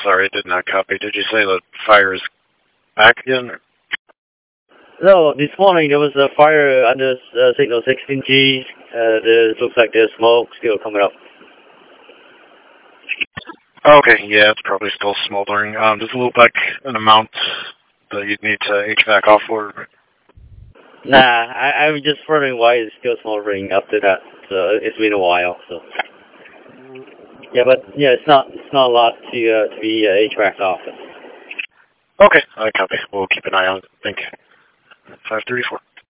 sorry, I did not copy. Did you say the fire is back again? No, this morning there was a fire under signal 16G. It looks like there's smoke still coming up. Okay, yeah, it's probably still smoldering. Does it look like an amount that you'd need to HVAC off for? Nah, I'm just wondering why it's still smoldering after that. So it's been a while. So yeah, but yeah, it's not a lot to be HVAC off. Okay, I copy. We'll keep an eye on it. Thank you. 534.